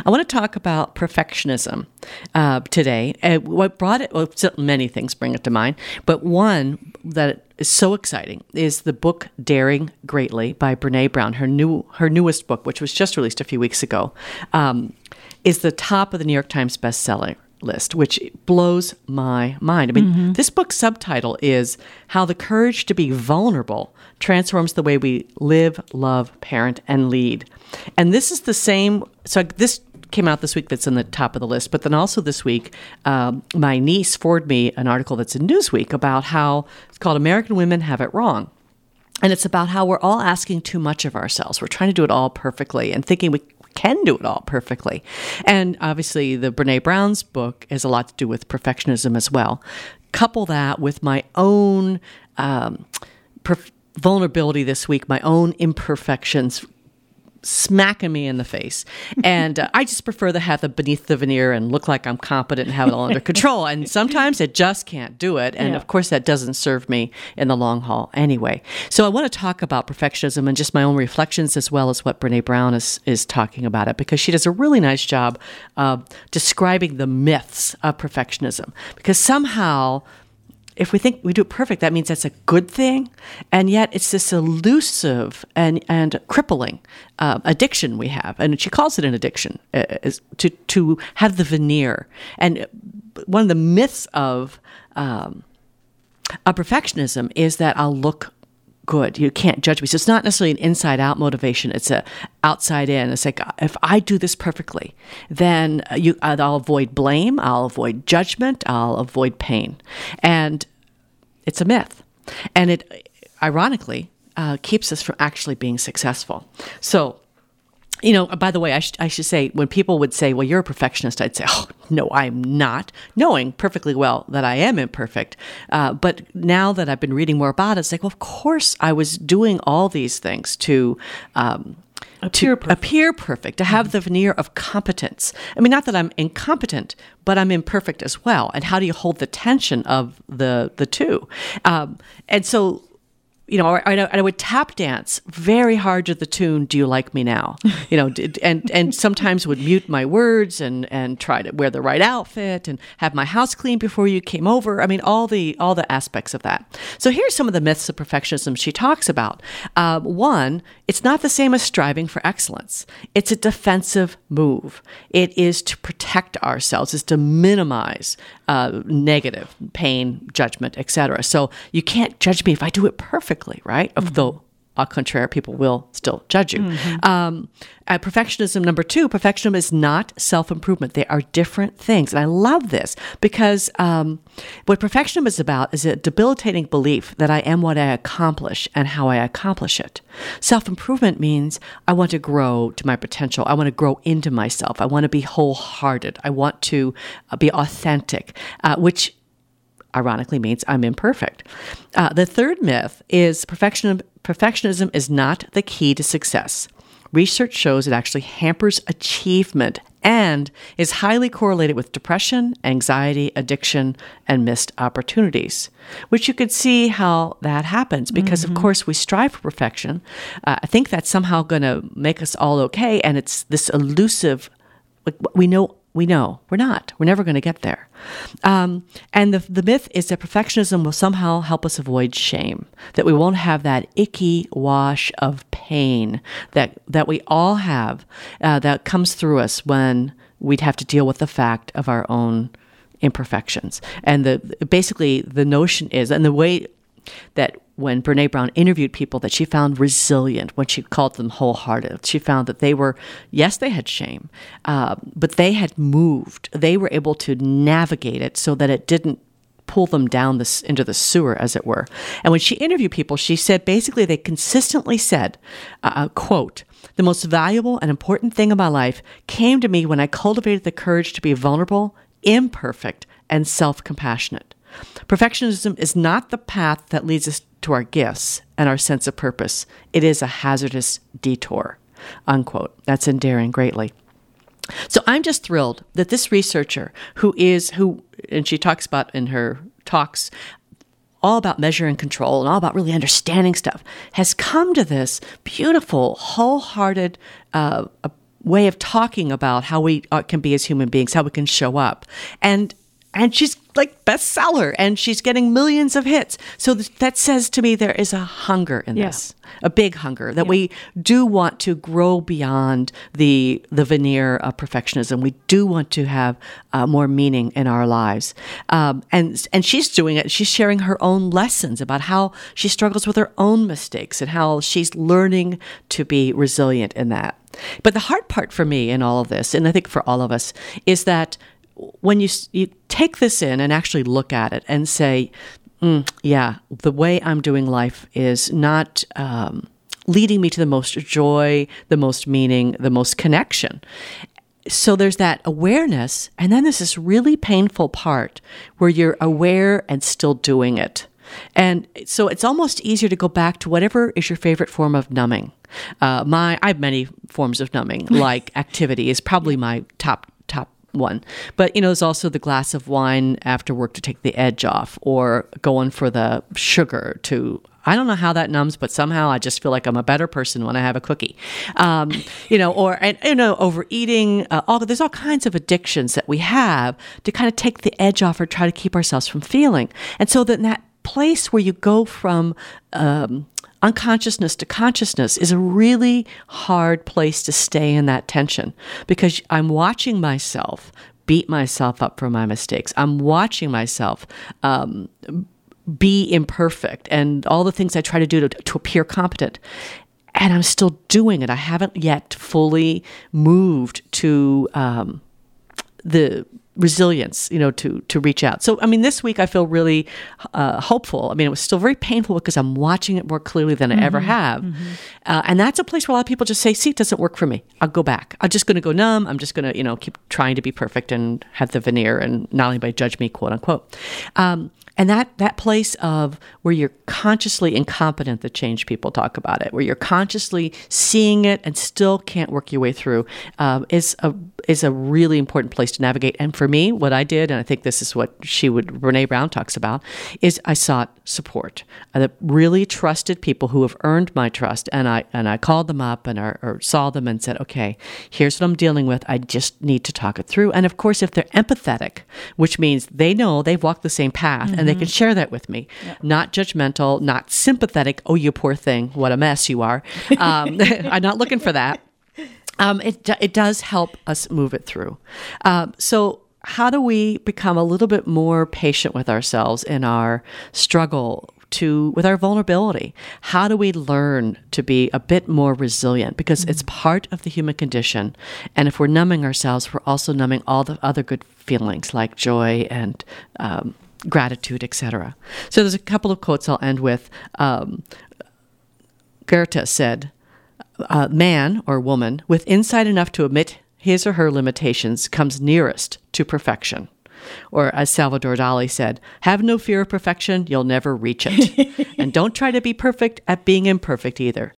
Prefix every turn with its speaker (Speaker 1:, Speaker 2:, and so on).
Speaker 1: I want to talk about perfectionism today. What brought it, well, many things bring it to mind, but one that is so exciting is the book Daring Greatly by Brené Brown. Her newest book, which was just released a few weeks ago, is the top of the New York Times bestseller list, which blows my mind. I mean, this book's subtitle is How the Courage to be Vulnerable Transforms the Way We Live, Love, Parent, and Lead. And this is the same, so this came out this week that's in the top of the list, but then also this week, my niece forwarded me an article that's in Newsweek about how it's called American Women Have It Wrong. And it's about how we're all asking too much of ourselves. We're trying to do it all perfectly and thinking we can do it all perfectly. And obviously the Brené Brown's book has a lot to do with perfectionism as well. Couple that with my own vulnerability this week, my own imperfections smacking me in the face. And I just prefer to have the beneath the veneer and look like I'm competent and have it all under control. And sometimes it just can't do it. And of course, that doesn't serve me in the long haul anyway. So I want to talk about perfectionism and just my own reflections as well as what Brené Brown is talking about it, because she does a really nice job of describing the myths of perfectionism. Because somehow, if we think we do it perfect, that means that's a good thing. And yet it's this elusive and crippling addiction we have. And she calls it an addiction, is to have the veneer. And one of the myths of perfectionism is that I'll look good. You can't judge me. So it's not necessarily an inside-out motivation. It's a outside-in. It's like, if I do this perfectly, then I'll avoid blame, I'll avoid judgment, I'll avoid pain. And it's a myth. And it, ironically, keeps us from actually being successful. So, by the way, I should say, when people would say, well, you're a perfectionist, I'd say, oh, no, I'm not, knowing perfectly well that I am imperfect. But now that I've been reading more about it, it's like, well, of course I was doing all these things to appear perfect, to have the veneer of competence. I mean, not that I'm incompetent, but I'm imperfect as well. And how do you hold the tension of the two? And so, I would tap dance very hard to the tune, "Do You Like Me Now?" And sometimes would mute my words and try to wear the right outfit and have my house clean before you came over. I mean, all the aspects of that. So here's some of the myths of perfectionism she talks about. One, it's not the same as striving for excellence. It's a defensive move. It is to protect ourselves. It's to minimize negative pain, judgment, etc. So you can't judge me if I do it perfectly, right? Though, au contraire, people will still judge you. Perfectionism, number two, perfectionism is not self-improvement. They are different things. And I love this because what perfectionism is about is a debilitating belief that I am what I accomplish and how I accomplish it. Self-improvement means I want to grow to my potential. I want to grow into myself. I want to be wholehearted. I want to be authentic, which ironically means I'm imperfect. The third myth is perfectionism is not the key to success. Research shows it actually hampers achievement and is highly correlated with depression, anxiety, addiction, and missed opportunities, which you could see how that happens because, of course, we strive for perfection. I think that's somehow going to make us all okay, and it's this elusive, we know we're not. We're never going to get there. And the myth is that perfectionism will somehow help us avoid shame, that we won't have that icky wash of pain that we all have that comes through us when we'd have to deal with the fact of our own imperfections. And basically the notion is, and the way that when Brené Brown interviewed people that she found resilient, when she called them wholehearted, she found that they had shame, but they had moved. They were able to navigate it so that it didn't pull them down into the sewer, as it were. And when she interviewed people, she said basically they consistently said, quote, "The most valuable and important thing in my life came to me when I cultivated the courage to be vulnerable, imperfect, and self-compassionate. Perfectionism is not the path that leads us to our gifts and our sense of purpose. It is a hazardous detour," unquote. That's in Daring Greatly. So I'm just thrilled that this researcher who, and she talks about in her talks, all about measure and control and all about really understanding stuff, has come to this beautiful, wholehearted way of talking about how we can be as human beings, how we can show up. And she's like bestseller, and she's getting millions of hits. So that says to me there is a hunger in this, a big hunger, that we do want to grow beyond the veneer of perfectionism. We do want to have more meaning in our lives. And she's doing it. She's sharing her own lessons about how she struggles with her own mistakes and how she's learning to be resilient in that. But the hard part for me in all of this, and I think for all of us, is that when you take this in and actually look at it and say, the way I'm doing life is not leading me to the most joy, the most meaning, the most connection. So there's that awareness, and then there's this really painful part where you're aware and still doing it. And so it's almost easier to go back to whatever is your favorite form of numbing. I have many forms of numbing, like activity is probably my top one. But, there's also the glass of wine after work to take the edge off, or going for the sugar I don't know how that numbs, but somehow I just feel like I'm a better person when I have a cookie. Overeating. There's all kinds of addictions that we have to kind of take the edge off or try to keep ourselves from feeling. And so then that place where you go from unconsciousness to consciousness is a really hard place to stay in that tension, because I'm watching myself beat myself up for my mistakes. I'm watching myself be imperfect and all the things I try to do to appear competent. And I'm still doing it. I haven't yet fully moved to the resilience, to reach out. So, this week I feel really hopeful. It was still very painful because I'm watching it more clearly than I ever have. Mm-hmm. And that's a place where a lot of people just say, see, it doesn't work for me. I'll go back. I'm just going to go numb. I'm just going to, keep trying to be perfect and have the veneer and not anybody judge me, quote unquote. And that place of where you're consciously incompetent, the change people talk about it, where you're consciously seeing it and still can't work your way through, is a really important place to navigate. And for me, what I did, and I think this is what Brené Brown talks about, is I sought support. I really trusted people who have earned my trust, and I called them up or saw them and said, okay, here's what I'm dealing with. I just need to talk it through. And of course, if they're empathetic, which means they know they've walked the same path, and they can share that with me. Yeah. Not judgmental, not sympathetic. Oh, you poor thing. What a mess you are. I'm not looking for that. It does help us move it through. So how do we become a little bit more patient with ourselves in our struggle with our vulnerability? How do we learn to be a bit more resilient? Because it's part of the human condition. And if we're numbing ourselves, we're also numbing all the other good feelings like joy and gratitude, etc. So there's a couple of quotes I'll end with. Goethe said, man or woman with insight enough to admit his or her limitations comes nearest to perfection. Or as Salvador Dali said, have no fear of perfection, you'll never reach it. And don't try to be perfect at being imperfect either.